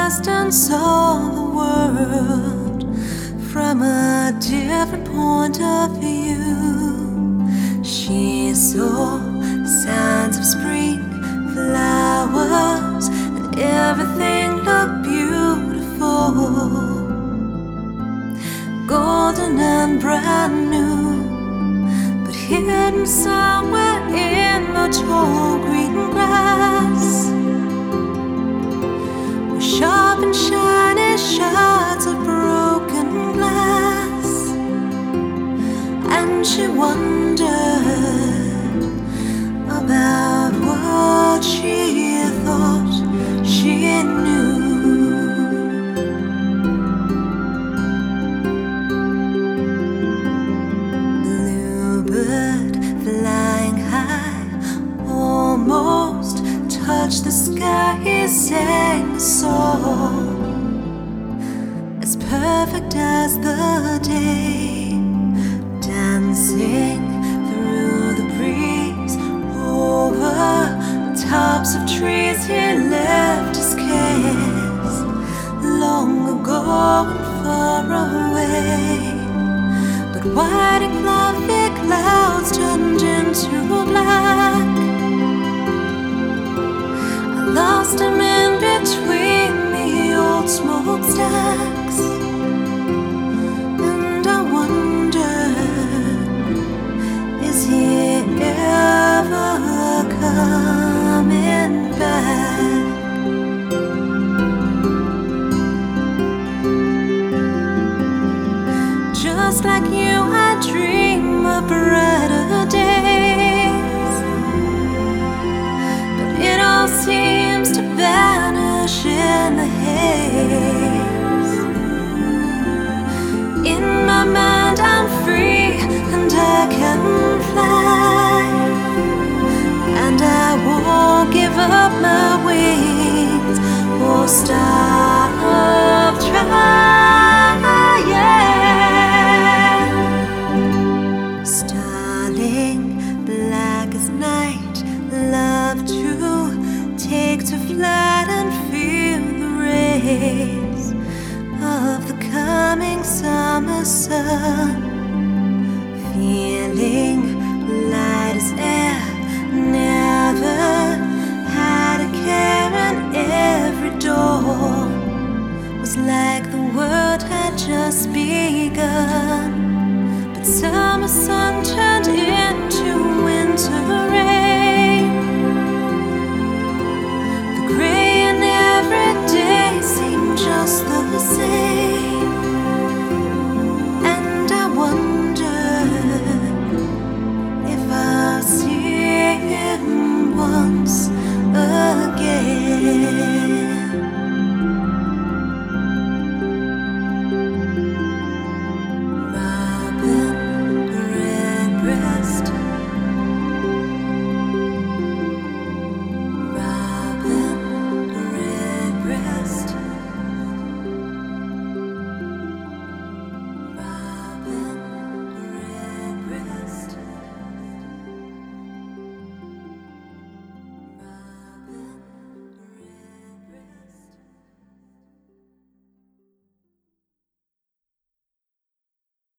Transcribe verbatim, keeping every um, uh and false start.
past and saw the world from a different point of view. She saw signs of spring, flowers, and everything looked beautiful, golden and brand new. But hidden somewhere in the tall green grass were sharp and shiny shards of broken glass, and she wondered about what she thought she knew. Bluebird flying high almost touched the sky. He sang a song as perfect as the day, dancing through the breeze over the tops of trees. He left his kiss long ago and far away, but white and fluffy clouds turned into black. I lost him in between the old smokestacks, and I wonder, is he ever coming back? Just like you, I dream of brighter days, but it all seems to vanish in the haze. In my mind I'm free and I can fly, and I won't give up my wings or stop trying. To flight and feel the rays of the coming summer sun, feeling light as air.